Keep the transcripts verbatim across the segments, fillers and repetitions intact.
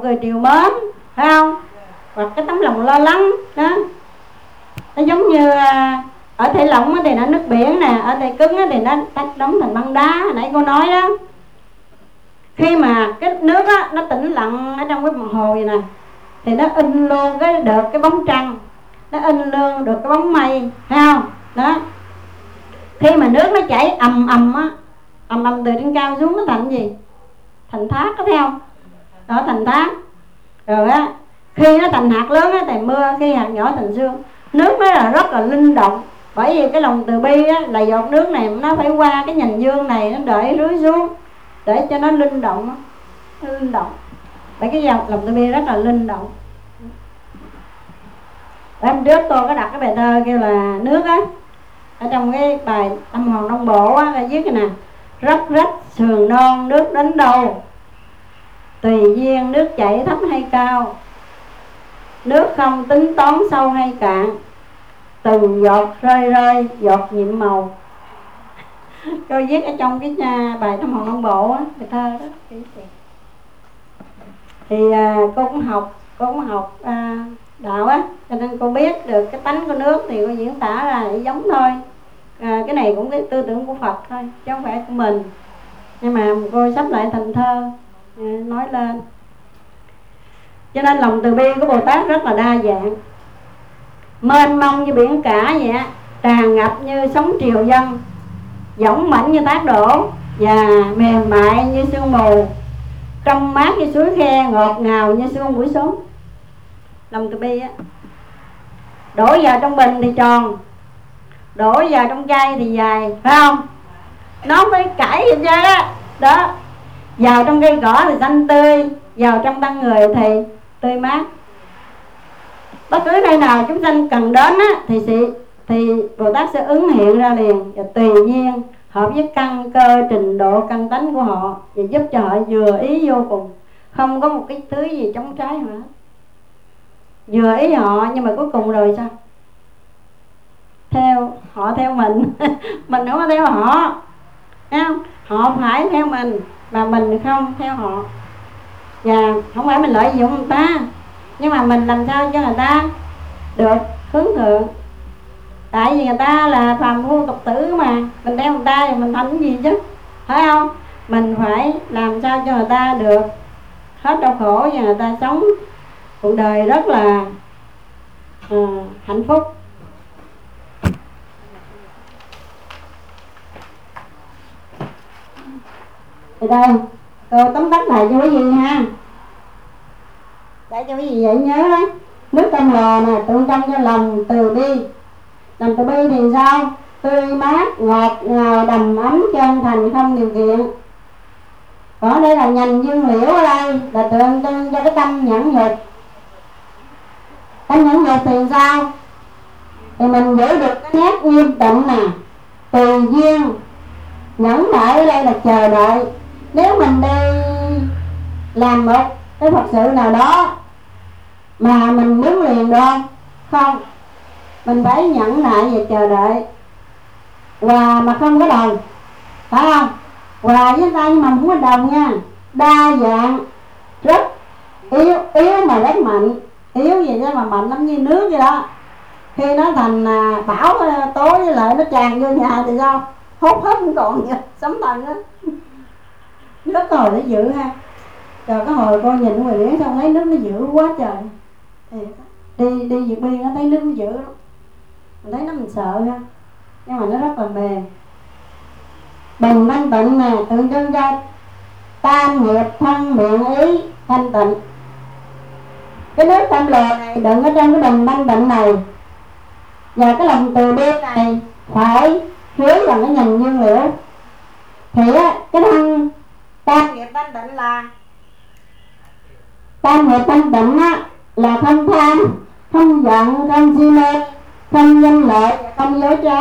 cười trìu mến, phải không? Hoặc cái tấm lòng lo lắng đó. Nó giống như ở Thủy Lộng thì nó nước biển nè, ở Thủy Cứng thì nó tách đóng thành băng đá, hồi nãy cô nói đó. Khi mà cái nước á, nó tĩnh lặng ở trong cái mặt hồ vậy nè, thì nó in luôn cái được cái bóng trăng, nó in luôn được cái bóng mây, thấy không? Đó. Khi mà nước nó chảy ầm ầm á, ầm ầm từ trên cao xuống, nó thành gì? Thành thác, có thấy không? Đó, thành thác. Rồi á, khi nó thành hạt lớn á thì mưa, khi hạt nhỏ thành sương. Nước nó là rất là linh động. Bởi vì cái lòng từ bi á, là giọt nước này nó phải qua cái nhành dương này, nó đợi rưới xuống để cho nó linh động. Nó linh động. Bởi cái dòng lòng từ bi rất là linh động. Hôm trước tôi có đặt cái bài thơ kêu là nước á, ở trong cái bài Tâm Hồn Đông Bộ á, là viết cái nè: róc rách sườn non nước đến đâu, tùy duyên nước chảy thấp hay cao, nước không tính toán sâu hay cạn, từng giọt rơi rơi giọt nhiệm màu. Tôi viết ở trong cái nhà, bài Tâm Hồn Đông Bộ á, bài thơ đó. Thì à, cô cũng học, cô cũng học à, đạo á, cho nên cô biết được cái tánh của nước thì cô diễn tả ra để giống thôi. À, cái này cũng cái tư tưởng của Phật thôi, chứ không phải của mình. Nhưng mà cô sắp lại thành thơ nói lên. Cho nên lòng từ bi của Bồ Tát rất là đa dạng, mênh mông như biển cả vậy á, tràn ngập như sóng triều dâng, dõng mãnh như thác đổ và mềm mại như sương mù, trong mát như suối khe, ngọt ngào như sương buổi sớm. Lòng từ bi á, đổ vào trong bình thì tròn, đổ vào trong chai thì dài, phải không? Nó không phải cãi gì chứ á. Đó, vào trong cây cỏ thì xanh tươi, vào trong thân người thì tươi mát. Bất cứ nơi nào chúng sanh cần đến á, thì, sự, thì Bồ Tát sẽ ứng hiện ra liền, và tùy nhiên hợp với căn cơ trình độ căn tánh của họ, và giúp cho họ vừa ý vô cùng. Không có một cái thứ gì chống trái hết. Vừa ý họ, nhưng mà cuối cùng rồi sao? Theo họ theo mình mình không có theo họ, thấy không? Họ phải theo mình mà mình không theo họ. Và không phải mình lợi dụng người ta, nhưng mà mình làm sao cho người ta được hướng thượng. Tại vì người ta là phàm phu tục tử mà, mình theo người ta thì mình thành cái gì chứ, phải không? Mình phải làm sao cho người ta được hết đau khổ, và người ta sống cuộc đời rất là uh, hạnh phúc. Thì đây, cô tóm tắt lại cho quý vị ha, để cho quý vị dễ nhớ đó. Nước trong lò nè, tượng trưng cho lòng từ bi. Lòng từ bi thì sao? Tươi mát, ngọt ngào, đầm ấm, chân thành, không điều kiện. Còn đây là nhành dương liễu, ở đây là tượng trưng cho cái tâm nhẫn nhục. Tâm nhẫn nhục thì sao? Thì mình giữ được cái nét nghiêm tịnh nè, tùy duyên. Nhẫn nại ở đây là chờ đợi. Nếu mình đi làm một cái Phật sự nào đó mà mình muốn liền được không? Không. Mình phải nhẫn nại và chờ đợi. Hòa mà không có đồng, phải không? Hòa với ta nhưng mà không có đồng nha. Đa dạng, rất yếu, yếu mà rất mạnh. Yếu gì đó mà mạnh lắm như nước vậy đó. Khi nó thành à, bão tối với lại nó tràn vô nhà thì sao? Hốt hết không còn gì, sấm thần á. Nước cái hồi nó dữ ha. Trời, cái hồi con nhìn ngoài biển xong thấy nước nó dữ quá trời. Thì đi đi vượt biên nó thấy nước nó dữ lắm. Mình thấy nó mình sợ ha. Nhưng mà nó rất là mềm. Bình thanh tịnh nè, tượng trưng cho tam nghiệp thân miệng ý thanh tịnh. Cái nước tam lò này đựng ở trong cái bình thanh tịnh này, và cái lòng từ bi này phải chứa bằng cái nhành dương liễu. Thì á, cái thân tam nghiệp thanh tịnh là tam nghiệp thanh tịnh á, là không tham, không giận, không si mê, không danh lợi, không dối trá.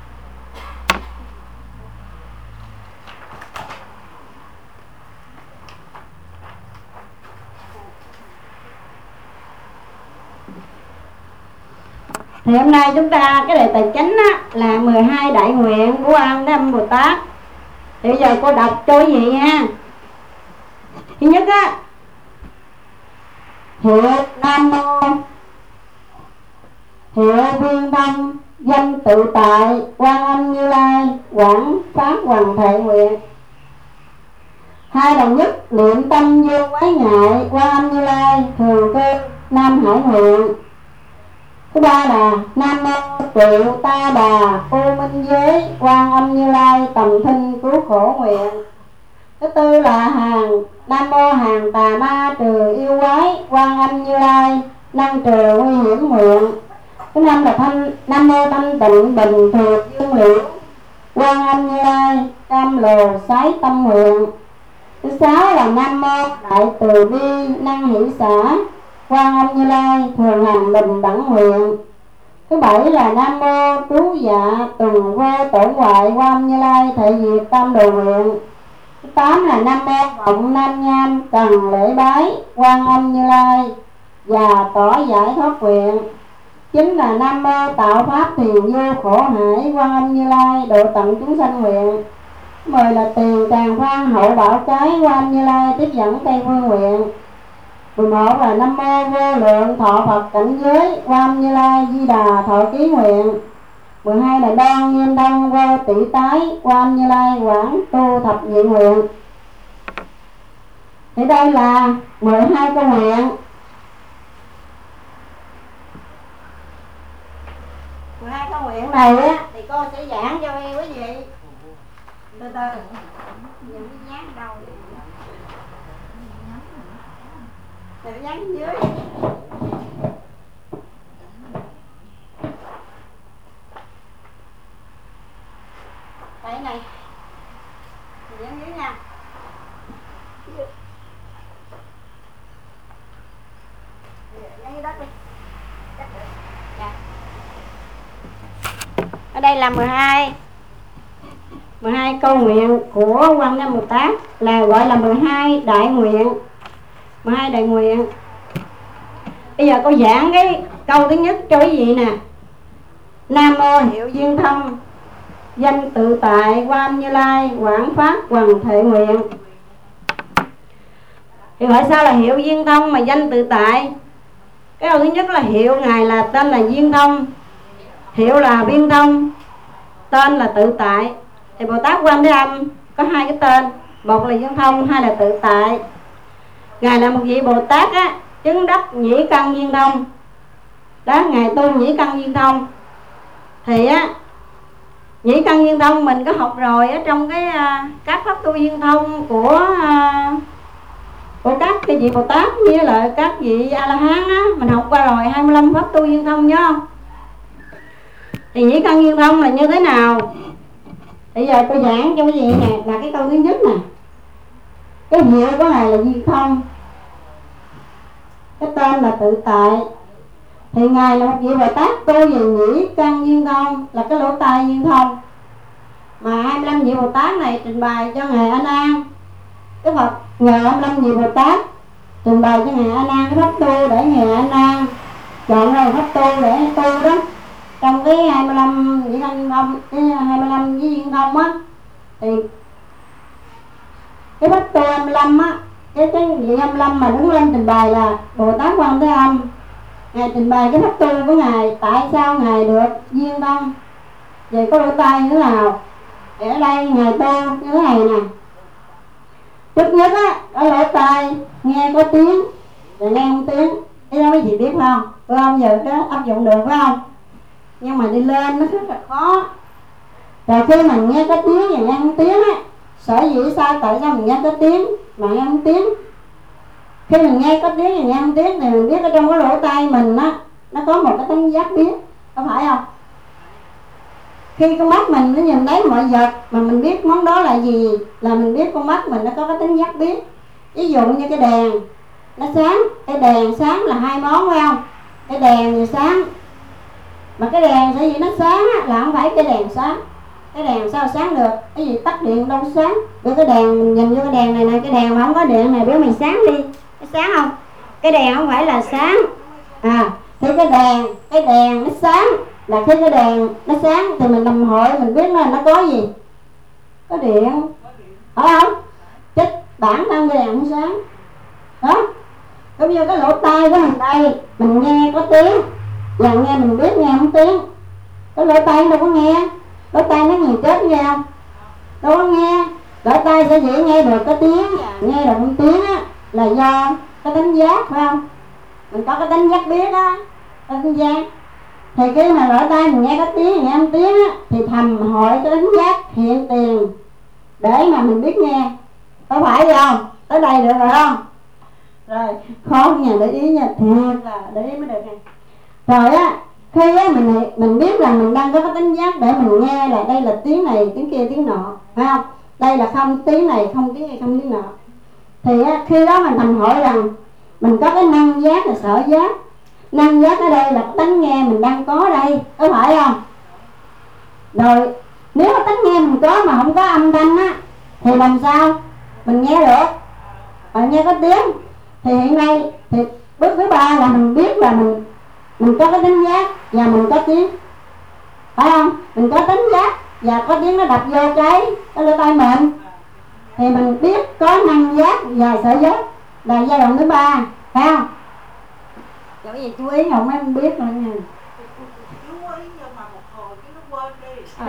Thì hôm nay chúng ta cái đề tài chính á, là mười hai đại nguyện của Quan Thế Âm Bồ Tát. Thì bây giờ cô đọc cho quý vị nha. Thứ nhất á, hiệu Nam Mô, hiệu Viên Thông, danh tự tại, Quan Âm Như Lai, quảng pháp hoằng thệ nguyện. Hai đồng nhất niệm tâm vô quái ngại, Quan Âm Như Lai, thường cư Nam Hải nguyện. Thứ ba là Nam Mô Triệu Ta Bà U Minh Giới, Quan Âm Như Lai, tầm thinh cứu khổ nguyện. Thứ tư là hàng Nam Mô Hàng Tà Ma trừ yêu quái, Quan Âm Như Lai, năng trừ nguy hiểm nguyện. Thứ năm là thanh Nam Mô Thanh Tịnh Bình Thường Dương Liệu, Quan Âm Như Lai, cam lồ sái tâm nguyện. Thứ sáu là Nam Mô Đại Từ Bi Năng Hỷ Xã, Quan Âm Như Lai, thường hành bình đẳng nguyện. Thứ bảy là Nam Mô Trú Dạ Tuần Vô Tổn Hoại, Quan Âm Như Lai, thể diệt tam đồ nguyện. Thứ tám là Nam Mô Vọng Nam Nham cần lễ bái, Quan Âm Như Lai, và tỏ giải thoát nguyện. Chính là Nam Mô Tạo Pháp Thiền Vô Khổ Hải, Quan Âm Như Lai, độ tận chúng sanh nguyện. Mười là Tiền Tràng Phan Hậu Bảo Cái, Quan Âm Như Lai, tiếp dẫn Tây Phương nguyện. Mười một là Nam Mô Vô Lượng Thọ Phật Cảnh Giới, Quan Âm Như Lai, Di Đà Thọ Ký nguyện. Mười hai là Đoan Nghiêm Thân Vô Tỷ Tái, Quan Âm Như Lai, quảng tu thập nhị nguyện. Thì đây là mười hai câu nguyện. mười hai câu nguyện này á thì cô sẽ giảng cho quý vị từ từ. Những cái dán đâu thì dán dưới. Đây này, dán dưới nha. Dán dưới đất đi. Ở đây là mười hai mười hai câu nguyện của Quan Âm Bồ Tát, là gọi là mười hai đại nguyện. mười hai đại nguyện. Bây giờ cô giảng cái câu thứ nhất cho quý vị nè. Nam Mô Hiệu Duyên Thông, danh tự tại, Quan Âm Như Lai, quảng pháp hoằng thệ nguyện. Thì gọi sao là hiệu Duyên Thông mà danh tự tại? Cái câu thứ nhất là hiệu Ngài là tên là Duyên Thông, hiệu là Viên Thông, tên là tự tại. Thì Bồ Tát Quan Thế Âm có hai cái tên, một là Duyên Thông, hai là tự tại. Ngài là một vị Bồ Tát á, chứng đắc nhĩ căn Duyên Thông. Đó, Ngài tu nhĩ căn Duyên Thông. Thì á, nhĩ căn Duyên Thông mình có học rồi ở trong cái uh, các pháp tu Duyên Thông của uh, của các cái vị Bồ Tát như là các vị A La Hán á, mình học qua rồi, hai mươi lăm pháp tu Duyên Thông nhớ không? Thì nhĩ căn Duyên Thông là như thế nào? Bây giờ tôi giảng cho quý vị nè, là cái câu thứ nhất nè. Cái hiệu của Ngài là Duyên Thông, cái tên là tự tại. Thì Ngài là một vị Bồ Tát tu về nhĩ căn Duyên Thông, là cái lỗ tai Duyên Thông. Mà hai mươi lăm vị Bồ Tát này trình bày cho Ngài A Nan. Cái Phật nhờ hai mươi lăm vị Bồ Tát trình bày cho Ngài A Nan cái pháp tu để Ngài A Nan chọn ra pháp tu để tu đó. Trong cái hai mươi lăm vị Duyên Thông, cái hai mươi lăm với Duyên Thông á, thì cái pháp tu hai mươi lăm á, cái cái vị hai mươi lăm mà đứng lên trình bày là Bồ Tát Quan Thế Âm. Ngài trình bày cái pháp tu của Ngài, tại sao Ngài được Duyên Thông, về có lỗ tai như thế nào. Thì ở đây Ngài tu như thế này nè. Trước nhất á, ở lỗ tai nghe có tiếng rồi nghe không tiếng. Cái đó mấy chị biết không? Phải không? Giờ cái áp dụng được phải không? Nhưng mà đi lên nó rất là khó. Rồi khi mình nghe có tiếng và nghe không tiếng á, sở dĩ sao, tại sao mình nghe có tiếng mà nghe không tiếng? Khi mình nghe có tiếng và nghe không tiếng thì mình biết ở trong cái lỗ tai mình á, nó có một cái tính giác biết, có phải không? Khi con mắt mình nó nhìn thấy mọi vật mà mình biết món đó là gì, là mình biết con mắt mình nó có cái tính giác biết. Ví dụ như cái đèn nó sáng, cái đèn sáng là hai món phải không? Cái đèn thì sáng, mà cái đèn sở dĩ nó sáng á, là không phải cái đèn sáng. Cái đèn sao sáng được? Cái gì tắt điện đâu sáng. Với cái đèn mình nhìn vô cái đèn này nè, cái đèn mà không có điện này biểu mình sáng đi, cái sáng không? Cái đèn không phải là sáng. À, thì cái đèn, cái đèn nó sáng là khi cái đèn nó sáng thì mình nằm hội mình biết là nó có gì? Có điện, phải không? Chứ bản thân cái đèn không sáng. Đó. Cái Cũng như cái lỗ tai của mình đây, mình nghe có tiếng và nghe mình biết nghe không tiếng. Cái lỗ tai đâu có nghe, lỗ tai nó nhìn chết nghe không? Đâu có nghe. Lỗ tai sẽ chỉ nghe được có tiếng và nghe được không tiếng á, là do cái tính giác, phải không? Mình có cái tính giác biết á, cái tính giác. Thì khi mà lỗ tai mình nghe có tiếng, nghe không tiếng á, thì thầm hội cái tính giác hiện tiền để mà mình biết nghe. Có phải không? Tới đây được rồi không? Rồi, khó nha, để ý nha, thiệt là để ý mới được nha. Rồi á, khi á mình mình biết là mình đang có cái tính giác để mình nghe là đây là tiếng này, tiếng kia, tiếng nọ, phải không? Đây là không tiếng này, không tiếng này, không tiếng nọ. Thì á, khi đó mình thành hỏi rằng mình có cái năng giác là sở giác. Năng giác ở đây là tánh nghe mình đang có đây, có phải không? Rồi, nếu tánh nghe mình có mà không có âm thanh á, thì làm sao mình nghe được? Bạn nghe có tiếng. Thì hiện nay thì bước thứ ba là mình biết là mình mình có cái tính giác và mình có tiếng, phải không? Mình có tính giác và có tiếng nó đập vô cái cái lỗ tai mình, thì mình biết có năng giác và sở giác là giai đoạn thứ ba, phải không? Chỗ gì chú ý không em biết nữa nha. Chú ý nhưng mà một hồi cái nó quên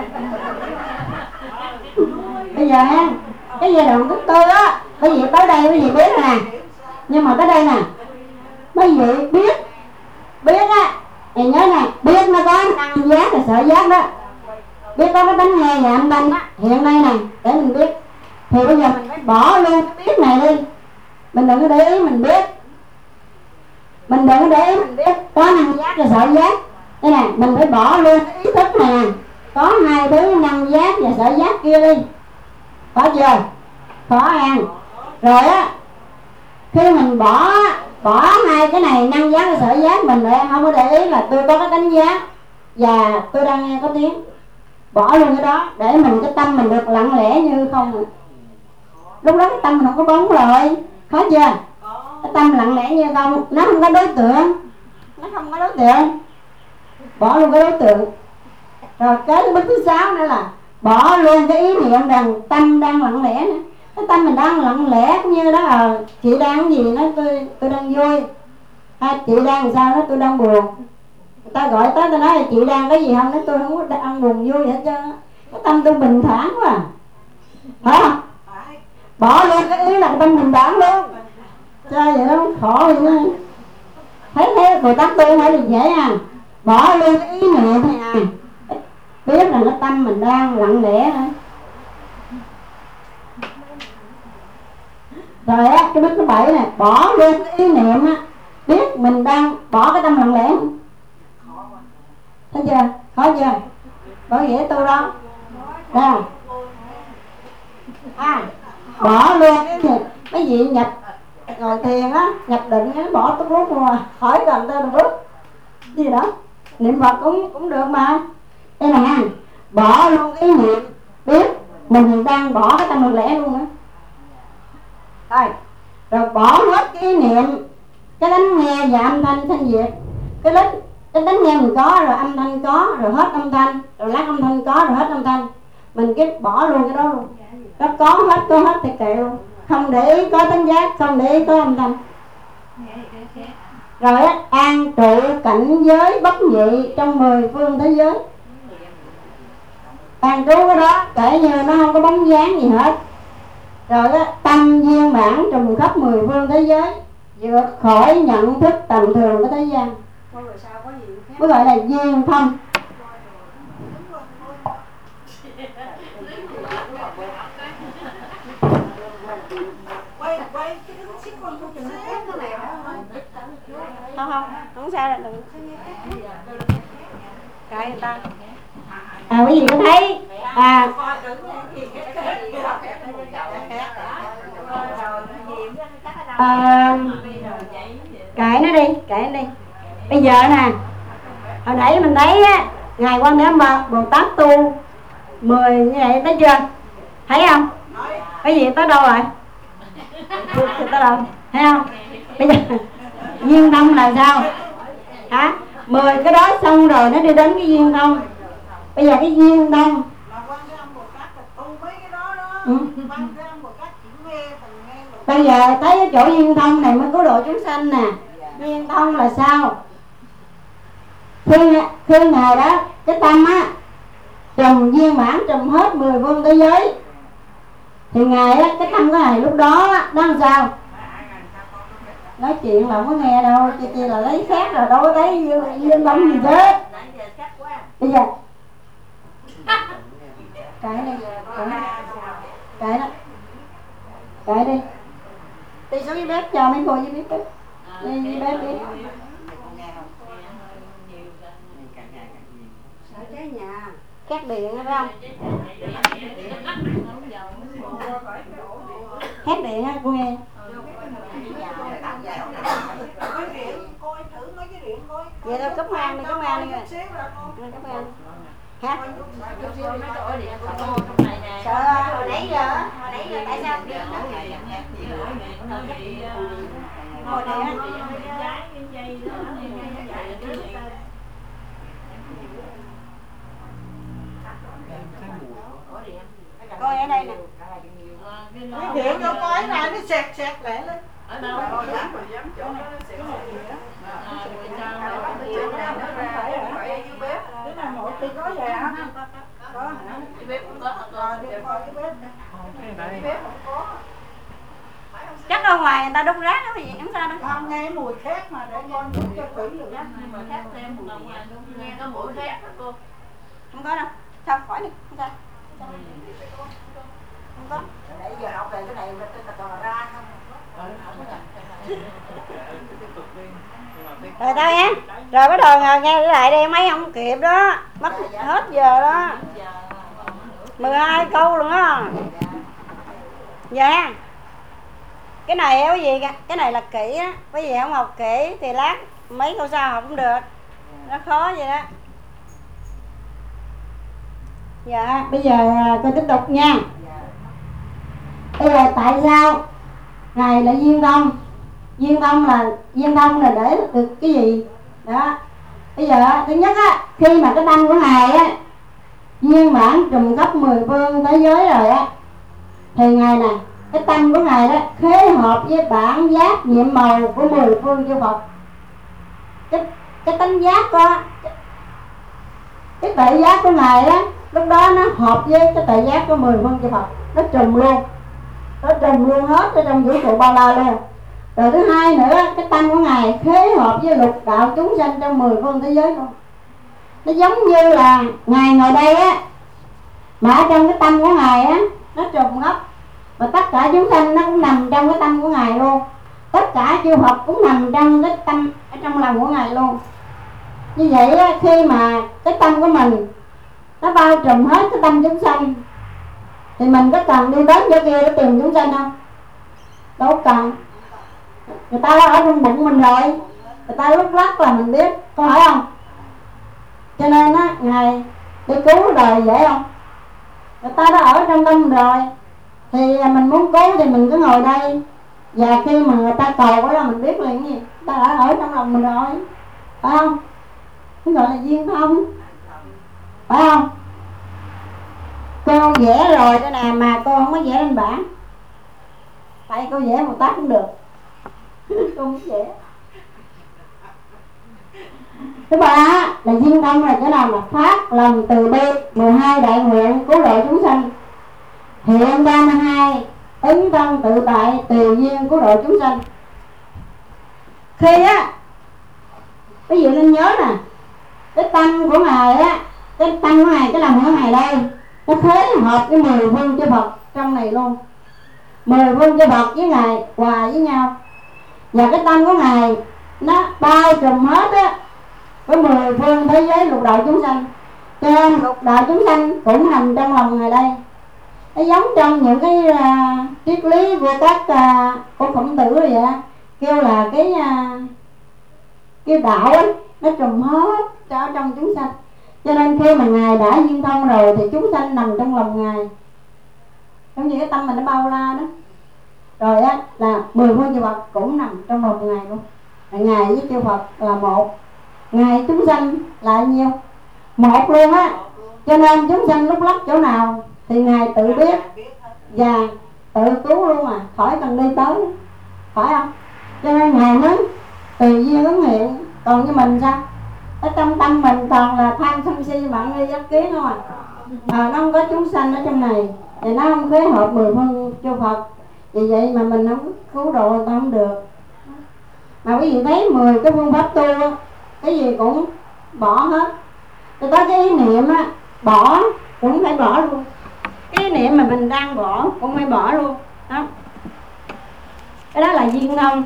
đi. Bây giờ ha, cái giai đoạn thứ tư á, quý vị tới đây quý vị biết nè, nhưng mà tới đây nè, quý vị biết biết á, thì nhớ nè, biết nó có năng giác và sở giác đó, biết có cái tánh nghe và âm thanh á, hiện nay nè, để mình biết. Thì bây giờ mình phải bỏ luôn cái biết này đi, mình đừng có để ý mình biết, mình đừng có để ý mình biết có năng giác và sở giác. Đây nè, mình phải bỏ luôn cái ý thức này nè, có hai thứ năng giác và sở giác kia đi, có chưa? Khó ăn. Rồi á, khi mình bỏ bỏ hai cái này năng giác và sở giác, mình lại không có để ý là tôi có cái tánh giác và tôi đang nghe có tiếng. Bỏ luôn cái đó để mình cái tâm mình được lặng lẽ như không. Lúc đó cái tâm mình không có bóng rồi, khó chưa? Cái tâm lặng lẽ như không, nó không có đối tượng, nó không có đối tượng. Bỏ luôn cái đối tượng. Rồi cái bước thứ sáu nữa là bỏ luôn cái ý niệm rằng tâm đang lặng lẽ nữa. Cái tâm mình đang lặng lẽ cũng như đó là chị đang cái gì nó tôi tôi đang vui, hay chị đang làm sao đó tôi đang buồn. Người ta gọi tới tôi nói là chị đang cái gì không, nói tôi không có đang buồn vui gì hết trơn á. Cái tâm tôi bình thản quá à. Phải không? Bỏ luôn cái ý là tâm bình thản luôn. Chơi vậy đó khổ vậy đó. Thấy thế người ta tu phải là dễ à. Bỏ luôn cái ý niệm này à, biết là cái tâm mình đang lặng lẽ thôi. Rồi á, cái bước thứ bảy này, bỏ luôn cái ý niệm á, biết mình đang bỏ cái tâm lặng lẽ. Thấy chưa? Khó chưa? Bỏ dễ tu đó. Rồi. À, bỏ luôn cái gì? Mấy vị nhập ngồi thiền á, nhập định á, bỏ tốt lúc mà khỏi gần tới một bước. Gì đó? Niệm Phật cũng cũng được mà. Đây nè, bỏ luôn cái ý niệm, biết mình đang bỏ cái tâm lặng lẽ luôn á. Rồi, rồi bỏ hết cái ý niệm, cái đánh nghe và âm thanh thanh diệt. Cái đánh cái đánh nghe mình có rồi âm thanh có rồi hết âm thanh, rồi lát âm thanh có rồi hết âm thanh. Mình cái bỏ luôn cái đó luôn. Nó có hết có hết thì kệ luôn. Không để ý có tánh giác, không để ý có âm thanh. Rồi á, an trụ cảnh giới bất nhị trong mười phương thế giới. An trú cái đó kể như nó không có bóng dáng gì hết. Rồi á, tâm viên mãn trùm khắp mười phương thế giới, vượt khỏi nhận thức tầm thường của thế gian, mới gọi là viên thông. Không không, không sao đâu, đừng cãi người ta. À quý vị có thấy à, à kệ nó đi, kệ nó đi. Bây giờ nè, hồi nãy mình thấy á, ngài Quan Thế Âm Bồ Tát tu mười như vậy, thấy chưa? Thấy không? Cái gì tới đâu rồi? Tới đâu? Thấy không? Bây giờ viên thông là sao? Hả? Mười cái đó xong rồi nó đi đến cái viên thông. Bây giờ cái viên thông Quan Thế Âm Bồ Tát là tu mấy cái đó đó. Ừ. Quan Thế Âm Bồ Tát chỉ nghe, từng nghe rồi Bây giờ tới cái chỗ duyên thông này mới cứu độ chúng sanh nè. Duyên thông là sao? Khi, khi Ngài đó, cái tâm á trùm viên mãn, trùm hết mười phương thế giới, thì Ngài á, cái tâm của Ngài lúc đó á, nó làm sao? Nói chuyện là không có nghe đâu, chỉ, chỉ là lấy khác rồi, đâu có thấy duyên, duyên thông gì thế. Bây giờ cái đi, cái đó, cái đi, đi xuống dưới bếp cho mấy cô dưới bếp đi, đi dưới bếp đi. Cái nhà Cắt điện phải không? Hết điện á cô nghe. Vậy thôi cúp ngang đi, cúp ngang đi rồi. Cúp ngang. Hát. Sợ hồi nãy giờ, hồi nãy giờ tại sao điện nó ngồi đây á. Coi ở đây nè. cái điện vô coi này nó sẹt sẹt lẹ lên. Ở đâu? Dám mà dám chỗ nó sẹt sẹt. Cái này một tí có về hả? Có hả? Cái bếp cũng có. Rồi đi coi cái bếp nè. Cái bếp không có. Chắc ở ngoài người ta đốt rác đó gì không sao đâu. Không nghe mùi khác mà để con nhúng cho kỹ được. Nhưng mà khác thêm một lần ngoài đúng nghe có mũi khác đó cô. Không có đâu. Sao khỏi đi, không sao. Không có. Nãy giờ học về cái này mà tôi còn ra không? Rồi tao nghe. Rồi bắt đầu nghe lại đây mấy không kịp đó. Mất hết giờ đó. mười hai câu luôn á. Dạ. Cái này cái gì kìa? Cái này là kỹ á. Cái gì không học kỹ thì lát mấy câu sau học cũng được. Nó khó vậy đó. Dạ, bây giờ tôi tiếp tục nha. Bây giờ tại sao Ngài lại duyên thông? Duyên thông là duyên thông là để được cái gì? Đó. Bây giờ thứ nhất á, khi mà cái tâm của Ngài á viên mãn trùm khắp mười phương thế giới rồi á, thì Ngài nè, cái tâm của Ngài đó khế hợp với bản giác nhiệm màu của mười phương chư Phật. Cái cái tánh giác có cái, cái tuệ giác của Ngài á, lúc đó nó hợp với cái tuệ giác của mười phương chư Phật, nó trùm luôn, nó trùm luôn hết ở trong vũ trụ bao la luôn. Rồi thứ hai nữa, cái tâm của Ngài khế hợp với lục đạo chúng sanh trong mười phương thế giới luôn. Nó giống như là Ngài ngồi đây á, mà ở trong cái tâm của Ngài á, nó trùm khắp, và tất cả chúng sanh nó cũng nằm trong cái tâm của Ngài luôn. Tất cả chư Phật cũng nằm trong cái tâm, ở trong lòng của Ngài luôn. Như vậy á, khi mà cái tâm của mình nó bao trùm hết cái tâm chúng sanh, thì mình có cần đi đến chỗ kia để tìm chúng sanh không? Đâu cần. Người ta ở trong bụng mình rồi, người ta lúc lắc là mình biết, có phải không? Cho nên á, Ngài đi cứu đời dễ không? Người ta đã ở trong tâm rồi, thì mình muốn cứu thì mình cứ ngồi đây, và khi mà người ta cầu đó là mình biết liền gì, người ta đã ở trong lòng mình rồi, phải không? Cái gọi là duyên thông, phải không? Cô vẽ rồi đây nè, mà cô không có vẽ lên bảng, tại cô vẽ một tác cũng được. Cô không vẽ. Thứ ba là duyên thông là cái nào? Là phát lòng từ bi, mười hai đại nguyện cứu độ chúng sanh, hiện ba mươi hai ứng thân tự tại tùy duyên cứu độ chúng sanh. Khi á, cái gì nên nhớ nè, cái tâm của Ngài á, cái tâm của Ngài, cái lòng của Ngài đây, nó phối hợp với mười phương chư Phật trong này luôn. Mười phương chư Phật với Ngài hòa với nhau, và cái tâm của Ngài nó bao trùm hết á với mười phương thế giới lục đạo chúng sanh. Cho nên lục đạo chúng sanh cũng nằm trong lòng Ngài đây. Nó giống trong những cái uh, triết lý của các uh, của Khổng Tử rồi vậy, kêu là cái uh, cái đạo ấy, nó trùm hết cho trong chúng sanh. Cho nên khi mà Ngài đã duyên thông rồi thì chúng sanh nằm trong lòng Ngài, giống như cái tâm mình nó bao la đó. Rồi á là mười phương chư Phật cũng nằm trong lòng Ngài luôn. Là Ngài với chư Phật là một, Ngài chúng sanh là nhiêu? Một luôn á. Cho nên chúng sanh lúc lắc chỗ nào thì Ngài tự biết, và tự cứu luôn à, khỏi cần đi tới, phải không? Cho nên Ngài nói tùy duyên ứng hiện. Còn như mình sao? Ở trong tâm mình toàn là tham sân si mạng nghi chấp kiến không à. À, nó không có chúng sanh ở trong này thì nó không khế hợp mười phương chư Phật. Vì vậy mà mình không cứu độ người ta không được. Mà quý vị thấy mười cái phương pháp tu cái gì cũng bỏ hết. Tôi có cái ý niệm á, bỏ cũng phải bỏ luôn. Cái ý niệm mà mình đang bỏ cũng phải bỏ luôn đó. Cái đó là duyên thông.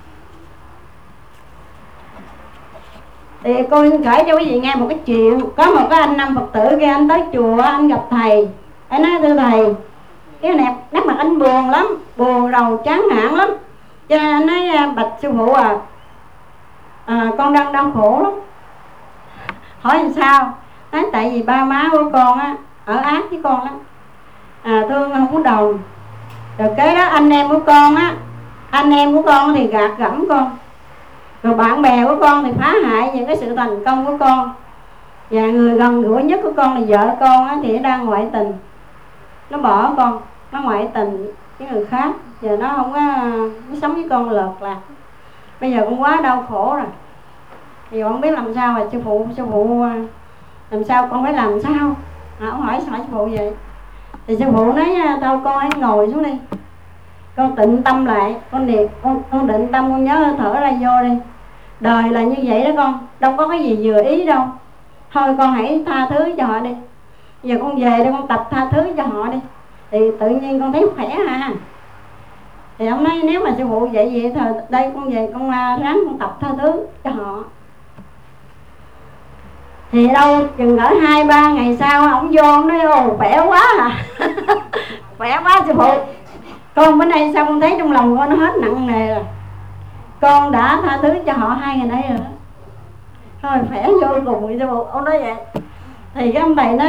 Thì cô kể cho quý vị nghe một cái chuyện. Có một cái anh nam Phật tử kia, anh tới chùa, anh gặp thầy. Anh nói thưa thầy, cái này nét mặt anh buồn lắm, buồn rầu chán nản lắm. Cho nên anh nói bạch sư phụ à, à con đang đau khổ lắm. Hỏi làm sao? Nói tại vì ba má của con á ở ác với con lắm, à, thương không có đồng. Rồi cái đó anh em của con á, anh em của con thì gạt gẫm con, rồi bạn bè của con thì phá hại những cái sự thành công của con. Và người gần gũi nhất của con là vợ con á, thì nó đang ngoại tình. Nó bỏ con, nó ngoại tình với người khác. Giờ nó không có, nó sống với con lợt lạc. Bây giờ con quá đau khổ rồi. Bây giờ con biết làm sao rồi sư phụ, sư phụ làm sao con phải làm sao? À, ông hỏi sao sư phụ vậy? Thì sư phụ nói thôi con hãy ngồi xuống đi, con tịnh tâm lại, con niệm, con, con định tâm, con nhớ hơi thở ra vô đi. Đời là như vậy đó con, đâu có cái gì vừa ý đâu. Thôi con hãy tha thứ cho họ đi. Giờ con về đây con tập tha thứ cho họ đi, thì tự nhiên con thấy khỏe ha. Thì ông nói nếu mà sư phụ vậy vậy thôi đây con về con ráng con tập tha thứ cho họ. Thì đâu chừng ở hai ba ngày sau ông vô ông nói ồ khỏe quá à. Khỏe quá sư phụ, con bữa nay sao con thấy trong lòng con nó hết nặng nề rồi, con đã tha thứ cho họ hai ngày nay rồi. Thôi khỏe vô cùng sư phụ. Ông nói vậy. Thì cái ông thầy nói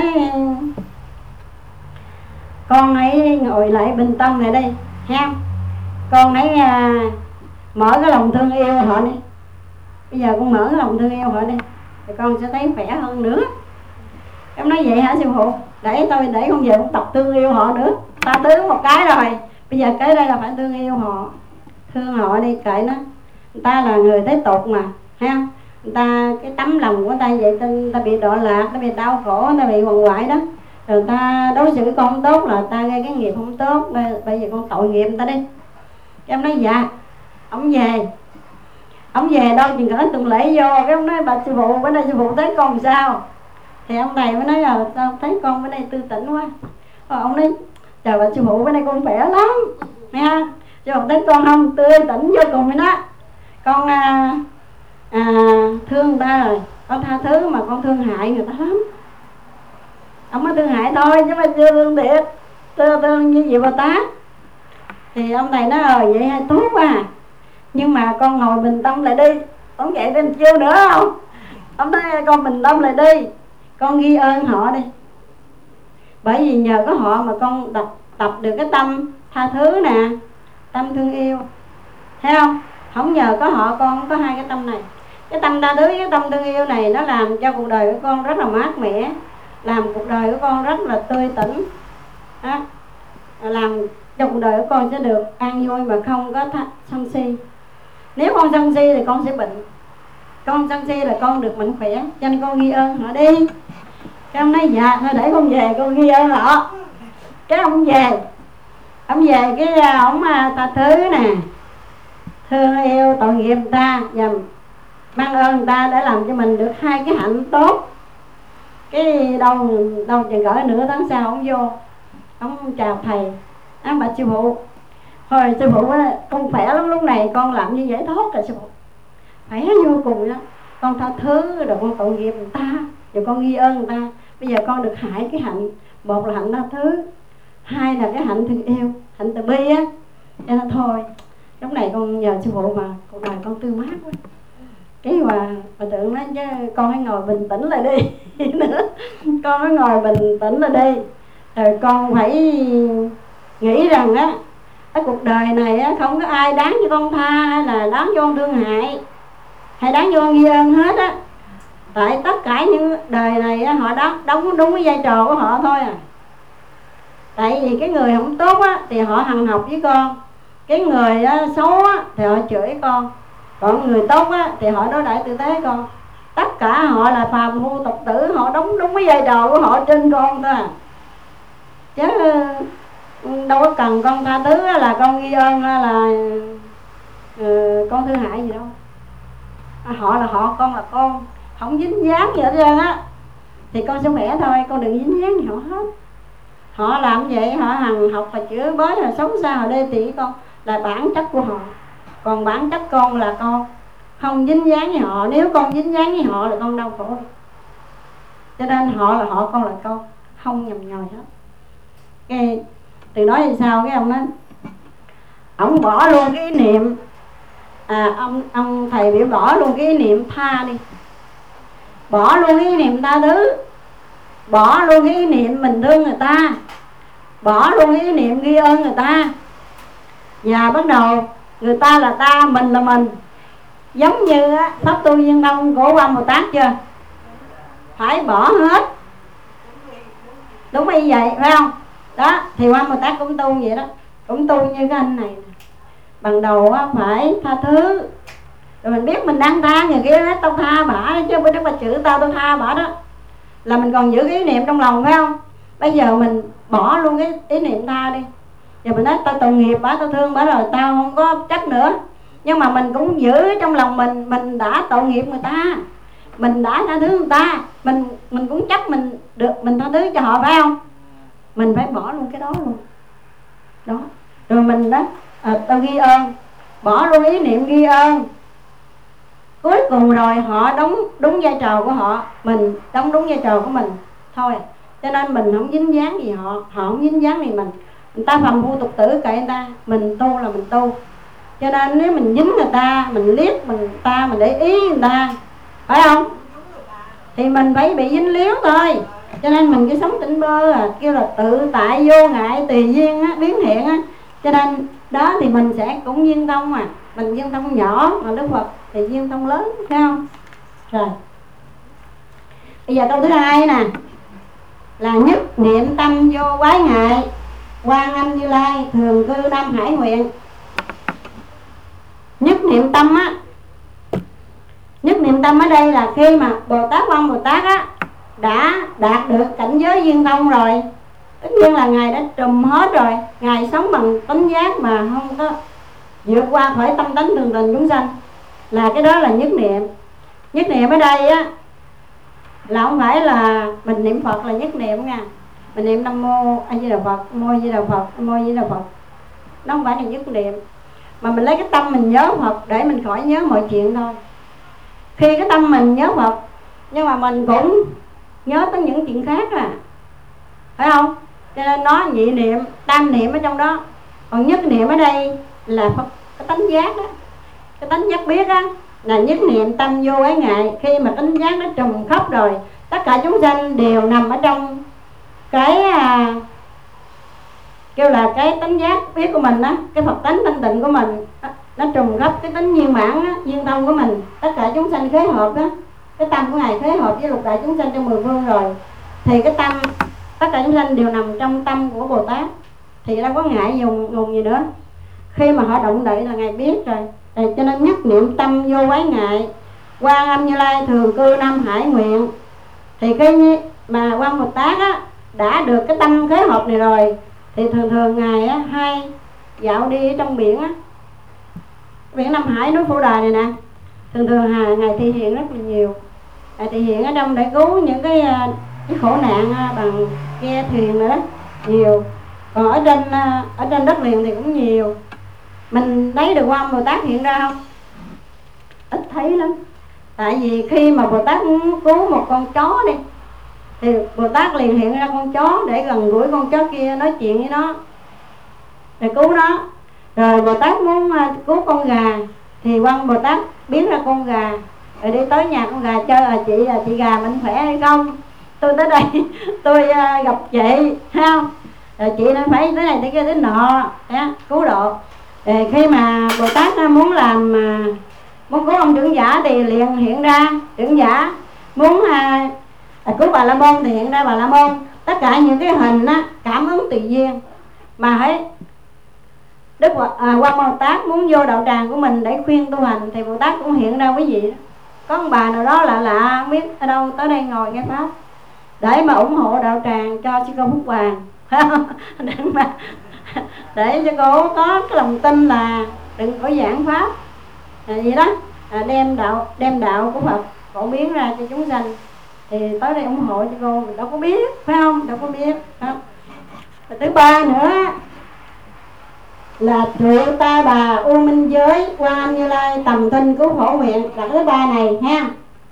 con hãy ngồi lại bình tâm lại đây ha, con hãy à, mở cái lòng thương yêu họ đi. Bây giờ con mở cái lòng thương yêu họ đi thì con sẽ thấy khỏe hơn nữa. Em nói vậy hả sư phụ? Để tôi để con về con tập thương yêu họ nữa. Tha thứ một cái rồi, bây giờ cái đây là phải thương yêu họ. Thương họ đi, kệ nó. Người ta là người thế tục mà ha. Người ta cái tấm lòng của người ta vậy, người ta bị đọa lạc, nó bị đau khổ, người ta bị quằn quại đó. Rồi người ta đối xử con không tốt là người ta gây cái nghiệp không tốt. Bây giờ con tội nghiệp người ta đi. Em nói dạ. Ông về Ông về đâu chừng cỡ tuần lễ vô. Cái ông nói bà sư phụ bữa nay sư phụ thấy con sao? Thì ông thầy mới nói là sao thấy con bữa nay tư tỉnh quá. Rồi ông nói chào bà sư phụ bữa nay con khỏe lắm nha. Sư phụ thấy con không tươi tỉnh vô cùng với nó. Con à, à, thương người ta rồi, con tha thứ mà con thương hại người ta lắm. Ông mới thương hại thôi chứ mà chưa thương thiệt, thương, thương như vậy Bồ Tát. Thì ông thầy nói rồi vậy hay tốt à, nhưng mà con ngồi bình tâm lại đi. Ông vậy đến chưa nữa không? Ông nói con bình tâm lại đi, con ghi ơn họ đi. Bởi vì nhờ có họ mà con tập, tập được cái tâm tha thứ nè, tâm thương yêu. Thấy không? Không nhờ có họ con không có hai cái tâm này. Cái tâm tha thứ với cái tâm thương yêu này nó làm cho cuộc đời của con rất là mát mẻ, làm cuộc đời của con rất là tươi tỉnh đó. Làm cho cuộc đời của con sẽ được an vui mà không có sân si. Nếu con sân si thì con sẽ bệnh. Con sân si là con được mạnh khỏe. Cho nên con ghi ơn họ đi. Cái ông nói dạ thôi để con về con ghi ơn họ. Cái ông về Ông về cái ông tha thứ nè, thương yêu tội nghiệp người ta và mang ơn người ta để làm cho mình được hai cái hạnh tốt. Cái đâu đâu chừng gửi nửa tháng sau ông vô, ông chào thầy, ông bà sư phụ thôi sư phụ á, con khỏe lắm, lúc này con làm như vậy tốt rồi sư phụ, khỏe vô cùng đó. Con tha thứ rồi con tội nghiệp người ta, rồi con ghi ơn người ta. Bây giờ con được hai cái hạnh, một là hạnh tha thứ, hai là cái hạnh thương yêu, hạnh từ bi á. Cho nên thôi lúc này con nhờ sư phụ mà cuộc đời con tươi mát quá. Cái mà bà tưởng nói chứ con hãy ngồi bình tĩnh lại đi. Nữa con hãy ngồi bình tĩnh lại đi, rồi con phải nghĩ rằng á cái cuộc đời này á không có ai đáng cho con tha hay là đáng cho con thương hại hay đáng cho con ghi ơn hết á. Tại tất cả những đời này á, họ đóng đúng đúng cái vai trò của họ thôi à. Tại vì cái người không tốt á thì họ hằn học với con, cái người á, xấu á thì họ chửi con, còn người tốt á thì họ đối đãi tử tế con. Tất cả họ là phàm phu tục tử, họ đóng đúng cái vai trò của họ trên con thôi à. Chứ đâu có cần con tha thứ là con ghi ơn là uh, con thương hại gì đâu. Họ là họ, con là con, không dính dáng gì hết trơn á, thì con sẽ khỏe thôi, con đừng dính dáng gì họ hết. Họ làm vậy, họ hằng học và chữa bới là sống sao họ đê tiện con, là bản chất của họ. Còn bản chất con là con không dính dáng với họ. Nếu con dính dáng với họ là con đau khổ. Cho nên họ là họ, con là con, không nhầm nhòi hết. Cái từ đó thì sao, cái ông nói ông bỏ luôn cái ý niệm à, ông ông thầy biểu bỏ luôn cái ý niệm tha đi, bỏ luôn cái ý niệm tha thứ, bỏ luôn cái ý niệm mình thương người ta, bỏ luôn cái ý niệm ghi ơn người ta, và bắt đầu người ta là ta, mình là mình. Giống như á, pháp tu viên thông của Quan Bồ Tát chưa, phải bỏ hết. Đúng như vậy phải không? Đó thì Quan Bồ Tát cũng tu vậy đó, cũng tu như cái anh này. Ban đầu á, phải tha thứ, rồi mình biết mình đang tha người kia hết, tao tha bả chứ bữa đó bà chửi tao, tao tha bả đó, là mình còn giữ cái ý niệm trong lòng phải không? Bây giờ mình bỏ luôn cái ý niệm tha đi, giờ mình nói tao tội nghiệp bả, tao thương bả rồi, tao không có trách nữa. Nhưng mà mình cũng giữ trong lòng mình, mình đã tội nghiệp người ta, mình đã tha thứ người ta, mình mình cũng chấp mình được, mình tha thứ cho họ phải không? Mình phải bỏ luôn cái đó luôn. Đó. Rồi mình đó, à, tao ghi ơn, bỏ luôn ý niệm ghi ơn. Cuối cùng rồi họ đóng đúng vai trò của họ, mình đóng đúng vai trò của mình thôi. Cho nên mình không dính dáng gì họ, họ không dính dáng gì mình. Người ta phàm phu tục tử kệ người ta, mình tu là mình tu. Cho nên nếu mình dính người ta, mình liếc mình ta, mình để ý người ta, phải không? Thì mình phải bị dính líu thôi. Cho nên mình cứ sống tỉnh bơ à, kêu là tự tại vô ngại tùy duyên á, biến hiện á. Cho nên đó thì mình sẽ cũng duyên thông à. Mình duyên thông nhỏ mà Đức Phật thì duyên thông lớn, phải không? Rồi bây giờ câu thứ hai nè, là nhất niệm tâm vô quái ngại, Quan Âm Như Lai thường cư Nam Hải nguyện. Nhất niệm tâm á, nhất niệm tâm ở đây là khi mà Bồ Tát Quan Bồ Tát á đã đạt được cảnh giới duyên thông rồi, tất nhiên là Ngài đã trùm hết rồi, Ngài sống bằng tánh giác mà không có vượt qua khỏi tâm tánh thường tình chúng sanh, là cái đó là nhất niệm. Nhất niệm ở đây á là không phải là mình niệm Phật là nhất niệm nha, mình niệm Nam Mô A Di Đà Phật, Nam Mô A Di Đà Phật, Nam Mô A Di Đà Phật, nó không phải là nhất niệm, mà mình lấy cái tâm mình nhớ Phật để mình khỏi nhớ mọi chuyện thôi. Khi cái tâm mình nhớ Phật, nhưng mà mình cũng nhớ tới những chuyện khác à, phải không? Cho nên nó nhị niệm, tam niệm ở trong đó. Còn nhất niệm ở đây là Phật, cái tánh giác đó, cái tánh giác biết á, là nhất niệm tâm vô ái ngại. Khi mà tánh giác nó trùm khắp rồi, tất cả chúng sanh đều nằm ở trong cái à, kêu là cái tánh giác biết của mình á, cái Phật tánh thanh tịnh của mình á, nó trùm khắp cái tánh viên mãn á, viên thông của mình. Tất cả chúng sanh khế hợp á, cái tâm của Ngài khế hợp với lục đại chúng sanh trong mười phương rồi, thì cái tâm tất cả chúng sanh đều nằm trong tâm của Bồ Tát, thì đâu có ngại dùng nguồn gì nữa. Khi mà họ động đậy là Ngài biết rồi. Rồi cho nên nhất niệm tâm vô quái ngại, Quan Âm Như Lai thường cư Nam Hải nguyện. Thì cái mà Quan Bồ Tát á đã được cái tâm khế hợp này rồi, thì thường thường Ngài á hay dạo đi ở trong biển á, biển Nam Hải núi Phổ Đà này nè, thường thường hà Ngài thị hiện rất là nhiều. Ngài thị hiện ở trong để cứu những cái, cái khổ nạn bằng ghe thuyền nữa đó, nhiều. Còn ở trên ở trên đất liền thì cũng nhiều. Mình thấy được Quan Bồ Tát hiện ra không? Ít thấy lắm. Tại vì khi mà Bồ Tát muốn cứu một con chó đi, thì Bồ Tát liền hiện ra con chó để gần gũi con chó kia, nói chuyện với nó để cứu nó. Rồi Bồ Tát muốn cứu con gà, thì Quan Bồ Tát biến ra con gà, rồi đi tới nhà con gà chơi, à chị à, chị gà mình khỏe hay không? Tôi tới đây tôi uh, gặp chị, thấy không? Rồi chị nó phải tới này tới kia tới nọ, đó, cứu độ. Rồi khi mà Bồ Tát muốn làm uh, muốn cứu ông trưởng giả thì liền hiện ra trưởng giả, muốn uh, cứu Bà La Môn thì hiện ra Bà La Môn, tất cả những cái hình á, cảm ứng tự nhiên. Mà hãy Đức à, Quan Bồ Tát muốn vô đạo tràng của mình để khuyên tu hành thì Bồ Tát cũng hiện ra quý vị đó. Có ông bà nào đó lạ lạ không biết ở đâu tới đây ngồi nghe pháp để mà ủng hộ đạo tràng cho sư cô Phúc Hoàng để mà để cho cô có cái lòng tin là đừng có giảng pháp à, vậy đó à, đem đạo đem đạo của Phật phổ biến ra cho chúng sanh thì tới đây ủng hộ cho cô. Mình đâu có biết, phải không? Đâu có biết không? Và thứ ba nữa là trụ ta bà u minh giới Quan Âm Như Lai tầm kinh cứu khổ nguyện là thứ ba này ha.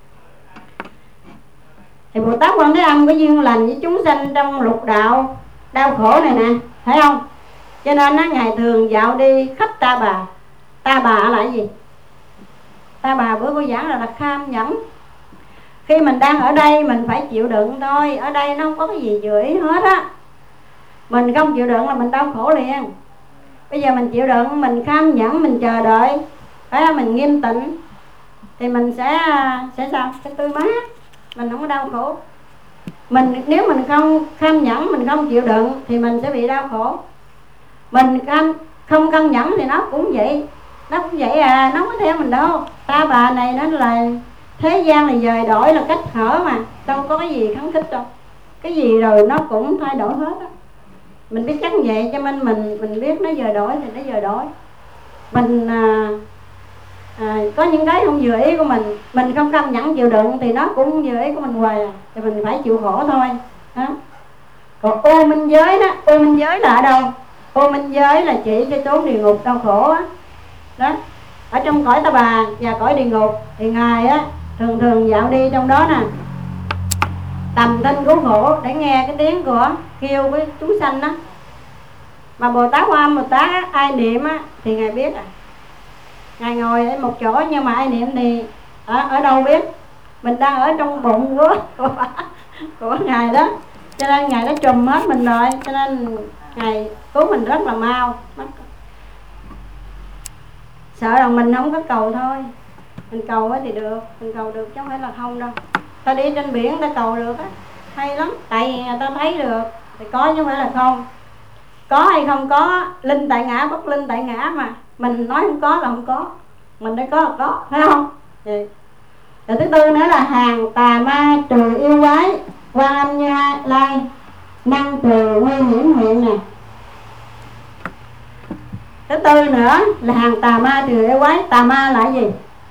Thì Bồ Tát Quan Thế Âm có duyên lành với chúng sanh trong lục đạo đau khổ này nè, thấy không? Cho nên á, Ngài thường dạo đi khắp Ta Bà. Ta Bà là cái gì? Ta Bà bữa cô giảng là, là kham nhẫn. Khi mình đang ở đây mình phải chịu đựng thôi. Ở đây nó không có cái gì vừa ý hết á. Mình không chịu đựng là mình đau khổ liền. Bây giờ mình chịu đựng, mình kham nhẫn, mình chờ đợi, phải không? Mình nghiêm tịnh thì mình sẽ sẽ sao? Sẽ tươi mát, mình không có đau khổ. Mình nếu mình không kham nhẫn, mình không chịu đựng thì mình sẽ bị đau khổ. Mình kham, không kham nhẫn thì nó cũng vậy, nó cũng vậy à, nó không có theo mình đâu. Ta bà này nó là thế gian là dời đổi, là cách hở mà, đâu có cái gì kháng khích đâu. Cái gì rồi nó cũng thay đổi hết á. Mình biết chắc vậy cho nên mình mình biết nó dời đổi thì nó dời đổi. Mình à, à, có những cái không vừa ý của mình, mình không cam nhẫn chịu đựng thì nó cũng vừa ý của mình hoài à. Thì mình phải chịu khổ thôi đó. Còn ô minh giới đó, ô minh giới là ở đâu? Ô minh giới là chỉ cái chốn địa ngục đau khổ á. Đó. Ở trong cõi Ta Bà và cõi địa ngục thì Ngài á thường thường dạo đi trong đó nè, tầm kinh cứu khổ để nghe cái tiếng của kêu với chúng sanh đó. Mà Bồ Tát Quan Âm Bồ Tát á, ai niệm á thì Ngài biết à. Ngài ngồi ở một chỗ nhưng mà ai niệm thì ở, ở đâu biết. Mình đang ở trong bụng của, của, của Ngài đó. Cho nên Ngài đã trùm hết mình rồi. Cho nên Ngài cứu mình rất là mau. Sợ rằng mình không có cầu thôi. Mình cầu thì được, mình cầu được chứ không phải là không đâu. Ta đi trên biển ta cầu được á, hay lắm. Tại vì người ta thấy được thì có chứ không phải là không. Có hay không có, linh tại ngã bất linh tại ngã mà. Mình nói không có là không có, mình nói có là có, phải không? Vậy. Rồi thứ tư nữa là hàng tà ma trừ yêu quái Quan Âm Như Lai năng trừ nguy hiểm nguyện nè. Thứ tư nữa là hàng tà ma trừ yêu quái. Tà ma là gì?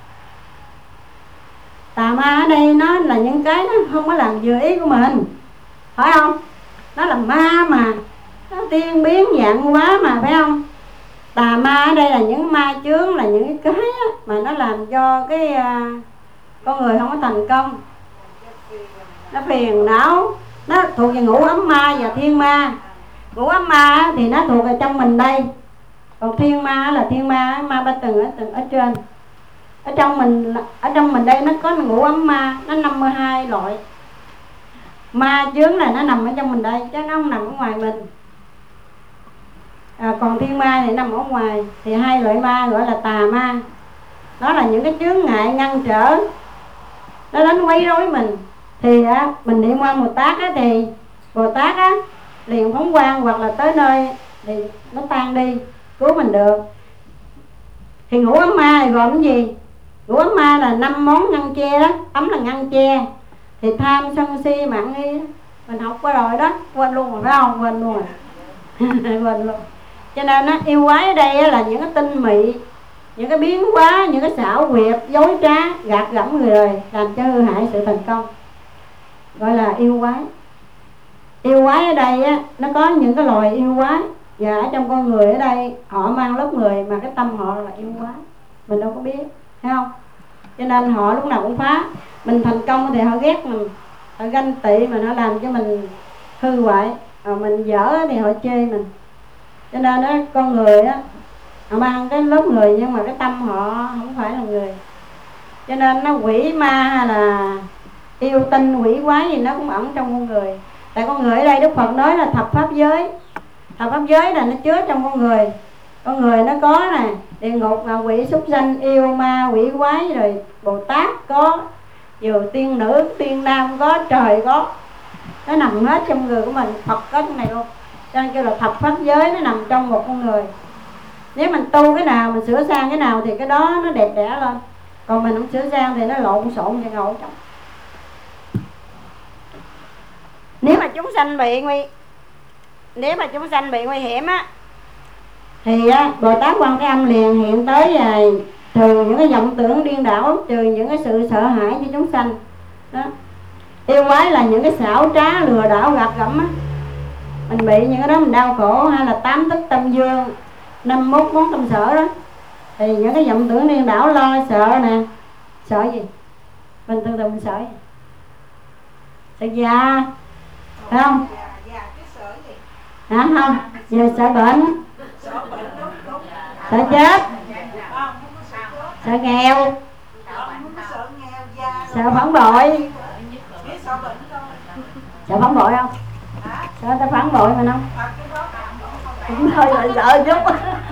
Tà ma ở đây nó là những cái nó không có làm vừa ý của mình, phải không? Nó là ma mà, nó tiên biến dạng quá mà, phải không? Tà ma ở đây là những ma chướng, là những cái cái mà nó làm cho cái uh, con người không có thành công. Nó phiền não, nó thuộc về ngũ ấm ma và thiên ma. Ngũ ấm ma thì nó thuộc ở trong mình đây, còn thiên ma là thiên ma, ma ba tầng ở tầng ở trên. Ở trong mình ở trong mình đây nó có ngũ ấm ma, nó năm mươi hai loại. Ma chướng là nó nằm ở trong mình đây chứ nó không nằm ở ngoài mình. À, còn thiên ma thì nằm ở ngoài. Thì hai loại ma gọi là tà ma. Đó là những cái chướng ngại ngăn trở, nó đánh quấy rối mình. Thì á, mình niệm Quan Bồ Tát á, thì Bồ Tát á liền phóng quang hoặc là tới nơi thì nó tan đi, cứu mình được. Thì ngũ ấm ma thì gồm cái gì? Ngũ ấm ma là năm món ngăn che đó. Ấm là ngăn che, thì tham sân si mạng nghi đó. Mình học qua rồi đó, quên luôn rồi phải không? Quên luôn rồi quên luôn. Cho nên á, yêu quái ở đây á, là những cái tinh mị, những cái biến hóa, những cái xảo quyệt, dối trá, gạt gẫm người đời, làm cho hư hại sự thành công, gọi là yêu quái. Yêu quái ở đây á, nó có những cái loài yêu quái. Và ở trong con người ở đây họ mang lớp người mà cái tâm họ là yêu quái, mình đâu có biết, thấy không? Cho nên họ lúc nào cũng phá. Mình thành công thì họ ghét mình, họ ganh tị mà nó làm cho mình hư hoại. Rồi mình dở thì họ chê mình. Cho nên á, con người á, họ mang cái lớp người nhưng mà cái tâm họ không phải là người. Cho nên nó quỷ ma hay là yêu tinh quỷ quái gì nó cũng ẩn trong con người. Tại con người ở đây Đức Phật nói là thập pháp giới. Thập pháp giới là nó chứa trong con người. Con người nó có nè, địa ngục là quỷ súc sanh, yêu ma quỷ quái, rồi Bồ Tát có, dù tiên nữ tiên nam có, trời có. nó nằm hết trong người của mình. Phật có cái này luôn, cho nên kêu là thập pháp giới nó nằm trong một con người. Nếu mình tu cái nào, mình sửa sang cái nào thì cái đó nó đẹp đẽ lên. Còn mình không sửa sang thì nó lộn xộn và ngộ trong. Nếu mà chúng sanh bị nguy Nếu mà chúng sanh bị nguy hiểm á, thì á, Bồ Tát Quan Thế Âm liền hiện tới và trừ những cái vọng tưởng điên đảo, trừ những cái sự sợ hãi cho chúng sanh đó. Yêu quái là những cái xảo trá lừa đảo gạt gẫm á, mình bị những cái đó mình đau khổ, hay là tám tức tâm dương, năm mốt món tâm sở đó, thì những cái vọng tưởng điên đảo lo sợ nè. Sợ gì? Mình thường thường mình sợ gì? Sợ già, phải không? Hả không? Giờ sợ bệnh, sợ chết, sợ nghèo, sợ phản bội. Sợ phản bội không? Sợ người ta phản bội mình không? Cũng thôi là sợ chút.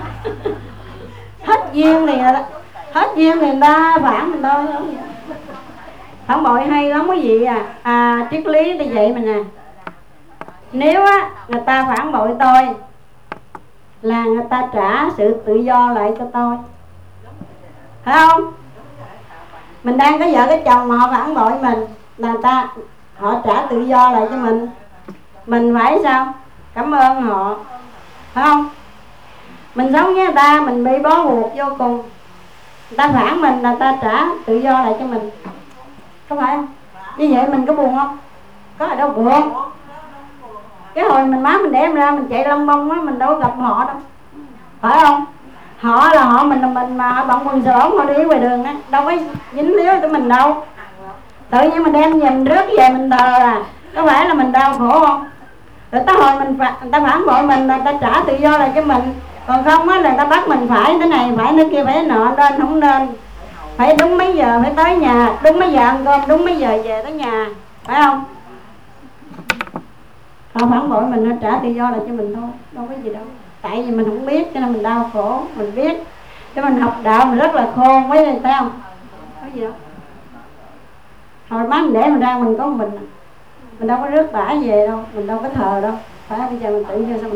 Hết duyên thì người ta, hết duyên thì người ta phản mình thôi. Phản bội hay lắm quý vị à. À, triết lý như vậy mình nè. Nếu á người ta phản bội tôi là người ta trả sự tự do lại cho tôi, phải không? Mình đang có vợ cái chồng mà họ phản bội mình là người ta, họ trả tự do lại cho mình. Mình phải sao? Cảm ơn họ, phải không? Mình sống với người ta, mình bị bó buộc vô cùng. Người ta phản mình là người ta trả tự do lại cho mình, có phải không? Như vậy mình có buồn không? Có ở đâu buồn. Cái hồi mình má mình đem ra mình chạy lông bông á, mình đâu gặp họ đâu, phải không? Họ là họ, mình là mình, mà họ bận quần sổ họ đi ngoài đường á, đâu có dính líu tới mình đâu. Tự nhiên mình đem về mình rước về mình thờ à, có phải là mình đau khổ không? Rồi tới hồi mình phạt, người ta phản bội mình là người ta trả tự do lại cho mình. Còn không á là người ta bắt mình phải thế này, phải thế kia, phải thế nọ, nên không nên. Phải đúng mấy giờ phải tới nhà, đúng mấy giờ ăn cơm, đúng mấy giờ về tới nhà, phải không? Họ phản bội mình, nó trả tự do lại cho mình thôi, đâu có gì đâu. Tại vì mình không biết cho nên mình đau khổ. Mình biết cho mình học đạo mình rất là khôn mấy này, phải không? Có gì đâu. Hồi má mình để mình ra mình có mình, mình đâu có rước bả về đâu, mình đâu có thờ đâu, phải không? Bây giờ mình tự nhiên sao